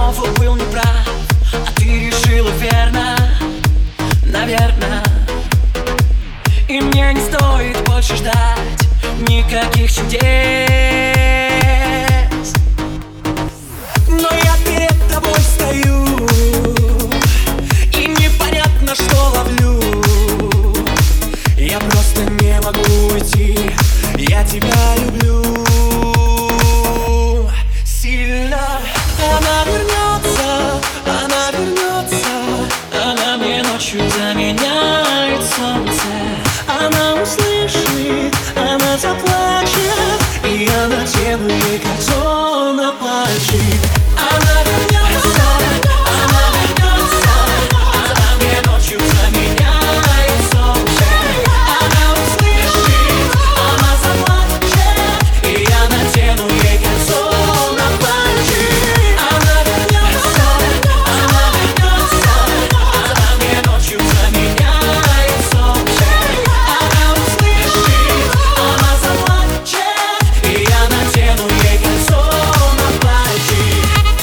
снова был неправ, а ты решила верно, наверно. И мне не стоит больше ждать никаких чудес. Но я перед тобой стою, и непонятно, что ловлю. Я просто не могу уйти, я тебя люблю сильно. Она вернется, она мне ночью заменяет солнце. Она услышит, она заплачет, и я надену ей кольцо на пальчик. Она вернется, она мне ночью заменяет солнце. Она услышит, она заплачет, и я надену ей кольцо на пальчик. Она вернется, она мне ночью заменяет солнце. Она услышит, она заплачет, и я надену ей кольцо на пальчик.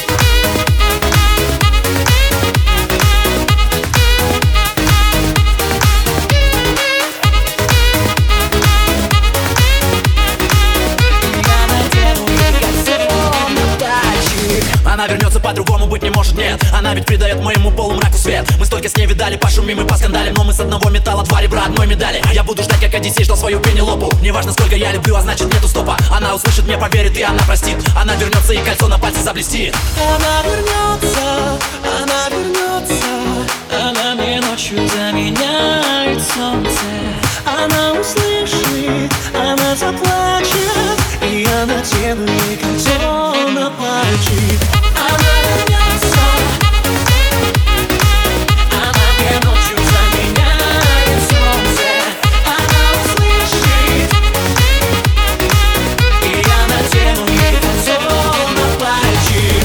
Она вернется, по-другому быть не может, нет. Она ведь придает моему полумраку свет. Мы столько с ней видали, пошумим и поскандалим, но мы с одного металла два ребра одной медали. Я буду ждать, как Одиссей ждал свою Пенелопу. Неважно, сколько я люблю, а значит нету стопа. Она услышит, мне поверит, и она простит. Она вернется, и кольцо на пальце заблестит. Она вернется, она мне ночью заменяет солнце. Она услышит, она заплачет, и я надену ей кольцо на пальчик. Она вернется, она мне ночью заменяет солнце. Она услышит, и я надену ей кольцо на пальчик.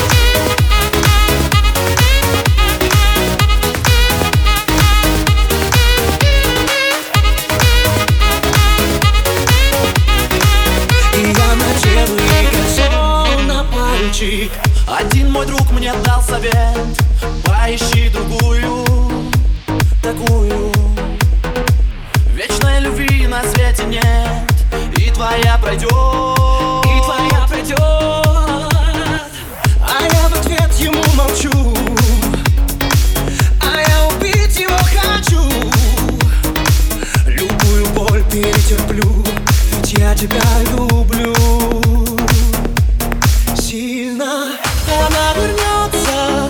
Один мой друг мне дал совет: поищи другую, такую. Вечной любви на свете нет, и твоя пройдет, И твоя пройдет. А я в ответ ему молчу, а я убить его хочу. Любую боль перетерплю, ведь я тебя люблю сильно. Она вернется,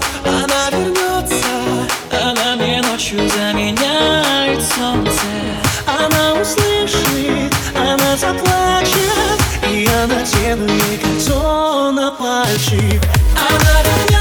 она мне ночью заменяет солнце. Она услышит, она заплачет, и я надену ей кольцо на пальчик. Она вернется.